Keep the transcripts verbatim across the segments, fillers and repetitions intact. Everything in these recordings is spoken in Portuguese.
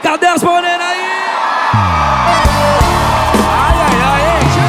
Cadê as morenas aí? Ai, ai, ai,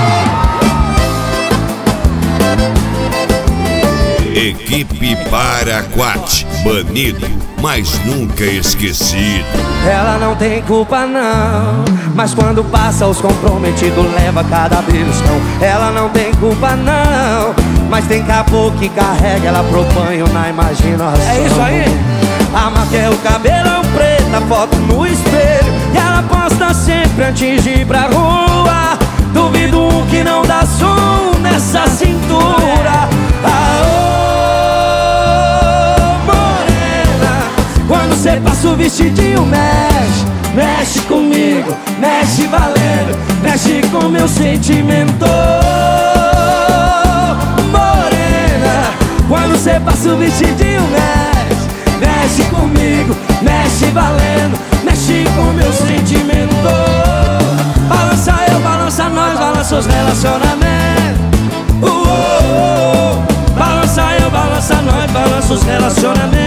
Equipe Paraquat, banido, mas nunca esquecido. Ela não tem culpa não, mas quando passa os comprometidos leva cada beliscão. Ela não tem culpa não, mas tem caboclo que carrega ela pro banho na imaginação. É isso aí. A marca é o cabelão preto, a foto no espelho, e ela posta sempre antes de ir pra rua. Duvido um que não dá som nessa cintura. Aô, morena, quando cê passa o vestidinho mexe, mexe comigo, mexe valendo, mexe com meu sentimento. Morena, quando cê passa o vestidinho mexe, mexe comigo, mexe valendo, mexe com meu sentimento. Balança eu, balança nós, balança os relacionamentos. Uh, uh, uh. Balança eu, balança nós, balança os relacionamentos.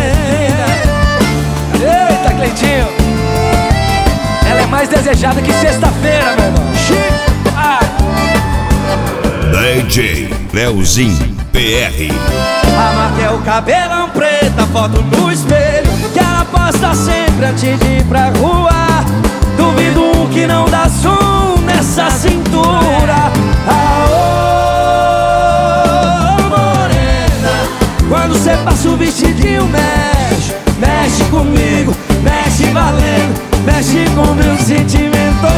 Eita, Cleitinho, ela é mais desejada que sexta-feira, meu irmão. Chico, ah. D J Leozinho P R. A marca é o cabelão preto, a foto no espelho, que ela posta sempre antes de ir pra rua. Duvido um que não dá som nessa cintura. Aô, morena, quando cê passa o vestidinho mexe, mexe comigo, mexe valendo, mexe com meu sentimento.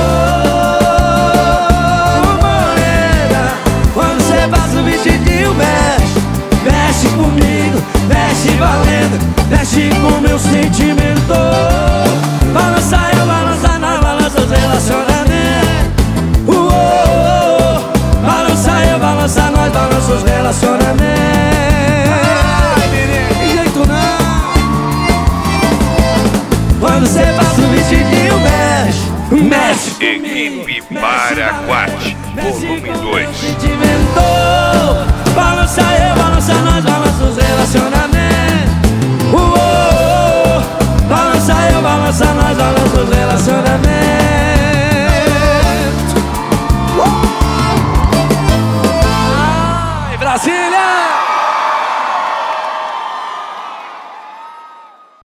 Morena, quando cê passa o vestidinho mexe, mexe comigo, mexe valendo, mexe com meu sentimento. Balança eu, balança nós, balança os relacionamentos. Uh, uh, uh. Balança eu, balança nós, balança os relacionamentos. Tem jeito não. Quando cê passa o vestidinho mexe, mexe comigo, Equipe Paraquat, volume dois.